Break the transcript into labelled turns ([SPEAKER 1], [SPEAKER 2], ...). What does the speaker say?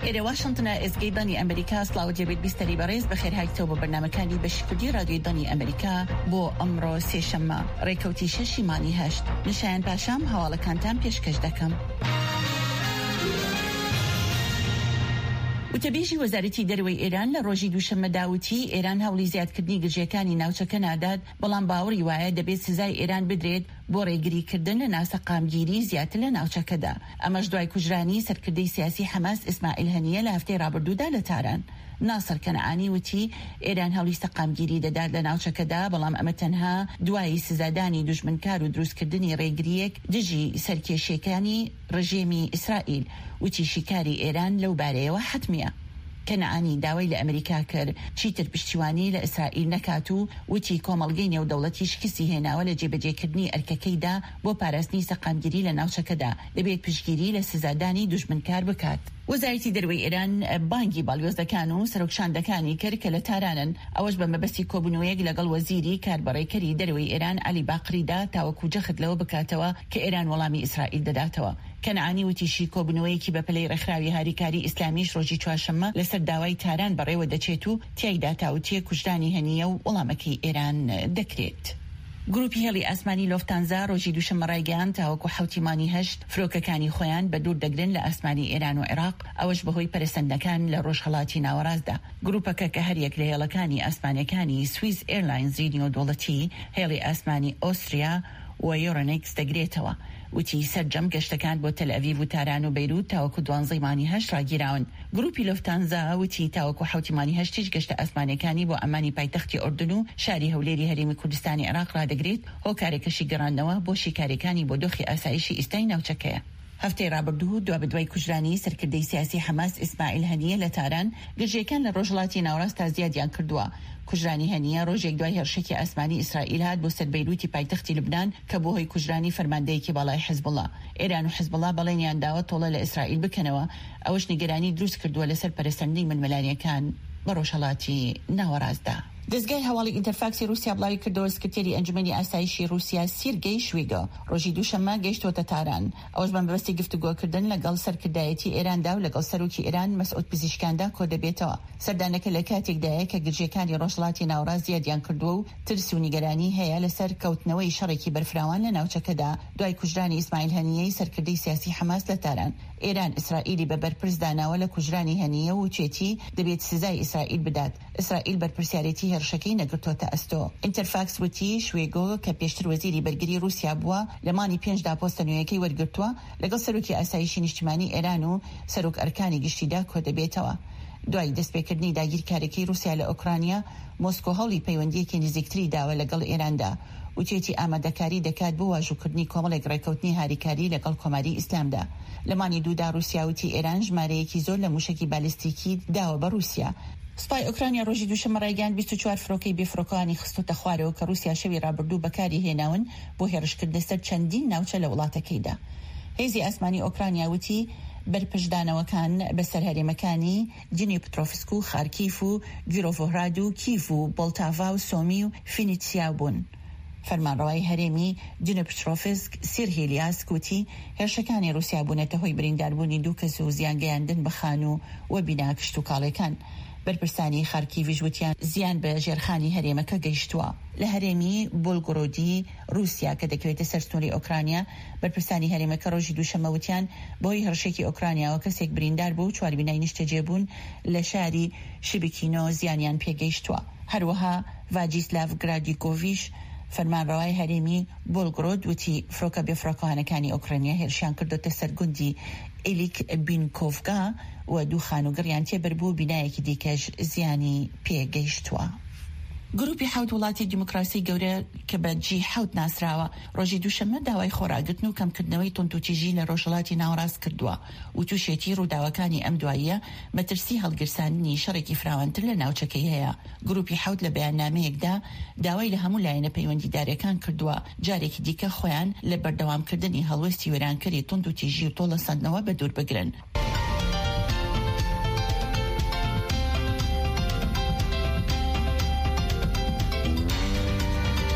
[SPEAKER 1] إلى واشنطن إزجي ضني أمريكا سلاو جبت بيستري باريز بخير هاي توب برنامج كاني بشكدي راديو ضني أمريكا بو أمرو سيشما ريكوتي ششي ماني هشت نشان باشام هوالا كانتان بيشكش دكم وتبيجي وزارتي دروي إيران لروجي دوشەمە داوتی ئێران هەوڵی زیادکردنی گرژیەکانی ناوچەکە نادات بەڵام باوەڕی وایە دەبێت سزای ئێران بدرێت بۆ ڕێگریکردن لە ناسەقامگیری زیاتر لە ناوچەکەدا. ئەمەش دوای کوژرانی سەرکردەی سیاسی حەماس ئیسماعیل هەنیە لە هەفتەی ڕابردوودا لە تاران. ناصر کەنعانی وتی ئێران هەوڵی سەقامگیری دەدات لە ناوچەکەدا بەڵام ئەمە تەنها دوای سزادانی دوژمنکار و دروستکردنی ڕێگریەک دژی سەرکێشیەکانی ڕژێمی ئیسرائیل وتی شیکاری ئێران لەو بارەیەوە حتمیە. کەنعانی داوای لە ئەمریکا کرد چیتر پشتیوانی لە ئیسرائیل نەکات و وتی کۆمەڵگەی نێودەوڵەتی شکستی هێناوە لە جێبەجێکردنی ئەرکەکەیدا بۆ پاراستنی سەقامگیری لە ناوچەکەدا دەبێت پشتگیری لە سزادانی دوژمنکار بکات. وەزارەتی دەروی ئێران بانگی باڵیۆزەکان و سەرۆکشاندەکانی کرد کە لە تارانن ئەوەش بە مەبەستی کۆبوونەوەیەک لەگەڵ وەزیری کاربڕێکەری دەروی ئێران علی باقریدا تاوەکو جەخت لەوە بکاتەوە کە ئێران وەڵامی ئیسرائیل دەداتەوە. کەنعانی وتیشی کۆبوونەوەیەکی بە پلەی ڕێکخراوی هاریکاری ئیسلامیش ڕۆژی چوارشەممە لەسەر داوای تاران بەڕێوە دەچێت و تیایدا تاوتیە کوژرانی هەنیە و وەڵامەکەی ئێران دەکرێت. گروپی هێڵی ئاسمانی لۆفتانزا ڕۆژی دووشەممە ڕایگەیاند تاوەکو حوتیمانی هەشت فرۆکەکانی خۆیان بە دوور دەگرن لە ئاسمانی ئێران و عێراق ئەوەش بەهۆی پەرەسەندەکان لە ڕۆژهەڵاتی ناوەڕاستدا. گروپەکە کە هەریەک لە هێڵەکانی ئاسمانیەکانی سویس ئێرلاینزی نێودوڵەتی هێڵی ئاسمانی ئۆستریا و یۆرۆنیکس دەگرێتەوە. وتی سەرجەم گەشتەکان بۆ تەل ئەڤیڤ و تاران و بەیروت تاوەکو 12 مانگی هەشت ڕاگیراون. گروپی لۆفتانزا وتی تاوەکو 7 مانگی هەشتیش گەشتە ئاسمانیەکانی بۆ ئەمانی پایتەختی ئوردن و شاری هەولێری هەرێمی کوردستانی عێراق ڕادەگرێت هۆکارێکەشی گەڕاندنەوە بۆ شیکارەکانی بۆ دۆخی ئاسایشی ئیستای ناوچەکەیە. هەفتەی ڕابردوو دوا بەدوای کوژرانی سەرکردەی سیاسی حەماس ئیسماعیل هەنیە لە تاران گەشتیەکان لە ڕۆژهەڵاتی ناوەڕاستا زیادیان کردووە. کوژرانی هەنیە ڕۆژێک دوای هێرشێکی ئاسمانی ئیسرائیل هات بۆ سەر بەیروتی پایتەختی لوبنان کە بۆ هۆی کوژرانی فەرماندەیەکی باڵای حیزبوڵڵا. ئێران و حیزبوڵڵا بەڵێنیان داوە تۆڵە لە ئیسرائیل بکەنەوە ئەوەش نیگەرانی دروست کردووە لەسەر پەرەسەندنی ململانیەکان بە ڕۆژهەڵاتی ناوەڕاستدا. دەستگای هەواڵی ئینتەرفاکسی رووسیا بڵاوی کردەوە سکرتێری ئەنجومەنی ئاسایشی رووسیا سیرگەی شویگە ڕۆژی دووشەممە گەیشتۆتە تاران ئەوەش بە مەبەستی گفتوگۆکردن لەگەڵ سەرکردایەتی ئێراندا و لەگەڵ سەرۆکی ئێران مەسعود پزیشکاندا کۆ دەبێتەوە. سەردانەکە لە کاتێکدایە کە گرژیەکانی ڕۆژهەڵاتی ناوەڕاست زیادیان کردووە و ترس و نیگەرانی هەیە لەسەر کەوتنەوەی شەڕێکی بەرفراوان لە ناوچەکەدا دوای کوژرانی ئیسماعیل هەنیەی سەرکردەی سیاسی حەماس لە تاران. ئێران ئیسرائیلی بە بەرپرس داناوە لە کوژرانی هەنیە و چێتی دەبێت سزای ئیسرائیل بدات. ئیسرائیل بەرپرسیارەتی هێرشەکەی نەگرتووەتە ئەستۆ. ئینتەرفاکس وتی شوێگۆ کە پێشتر وەزیری بەرگری رووسیا بووە لە مانی 5 پۆستە نوێیەکەی وەرگرتووە لەگەڵ سەرۆکی ئاسایشی نیشتیمانی ئێران و سەرۆک ئەرکانی گشتیدا کۆ دەبێتەوە. دوای دەستپێکردنی داگیرکارێکی رووسیا لە ئوکرانیا مۆسکۆ هەوڵی پەیوەندیەکی نزیکتری داوە لەگەڵ ئێراندا و چێتی ئامادەکاری دەکات بۆ واژووکردنی کۆمەڵێک ڕێکەوتنی هاریکاری لەگەڵ کۆماری ئیسلامدا. لە مانی دوودا رووسیا وتی ئێران ژمارەیەکی زۆر لە موشکی بالیستیکی داوە بە رووسیا. سپای ئوکرانیا ڕۆژی دووشەممە ڕایگەیاند 24 فرۆکەی بێفرۆکەوانی خستوتە خوارەوە کە رووسیا شەوی ڕابردوو بەکاری هێناون بۆ هێرشکردنە سەر چەندین ناوچە لە وڵاتەکەیدا. هێزی ئاسمانی ئوکرانیا وتی بەرپشدانەوەکان بەسەر هەرێمەکانی دنیپرۆفسک و خارکیف و گیرۆڤۆهراد و کیف و بۆلتاڤا و سۆمی و فینیتسیا بوون. فەرمانڕەوای هەرێمی دنیپرۆفسک سیرهیلیاسک وتی هێرشەکانی رووسیا بوونەتە هۆی برینداربوونی دوو کەس و زیانگەیاندن بە خان و بینا کشت و کاڵەکان. بەرپرسانی خارکیڤیش وتیان زیان بە ژێرخانی هەرێمەکە گەیشتووە. لە هەرێمی بۆلگۆرۆدی رووسیا کە دەکەوێتە سەر سنووری ئۆکرانیا بەرپرسانی هەرێمەکە ڕۆژی دووشەممە وتیان بۆی هەرشێکی ئۆکرانیاوە کەسێک بریندار بوو چواربینای نیشتەجێبوون لە شاری شیبیکینۆ زیانیان پێگەیشتووە. هەروەها ڤاجیسلاڤ گرادیکۆڤیش فەرمانڕەوای هەرێمی بۆلگۆرۆد وتی فرۆکە بێفرۆکەوانەکانی ئۆکرانیا هێرشیان کردوتە سەر گوندی ئیلیک بینکۆڤگا و دوو خانوگەڕیان تێبەربوو بینایەکی دیکەش زیانی پێگەیشتووە. گروپی حوت وڵاتی دیموکراسی گەورە کە بە G7 ناسراوە ڕۆژی دووشەممە داوای خۆراگرتن و کەمکردنەوەی تونتوتیژی لە ڕۆژهەڵاتی ناوەڕاست کردووە و تووشێتی ڕووداوەکانی ئەم دواییە مەترسی هەڵگرساندنی شەڕێکی فراوانتر لە ناوچەکەی هەیە. گروپی حوت لە بەیاننامەیەکدا داوای لە هەموو لایەنە پەیوەندیدارەکان کردووە جارێکی دیکە خۆیان لە بەردەوامکردنی هەڵوێستی وێرانکەری تونتوتیژی و تۆڵەساندنەوە بە دوور بگرن.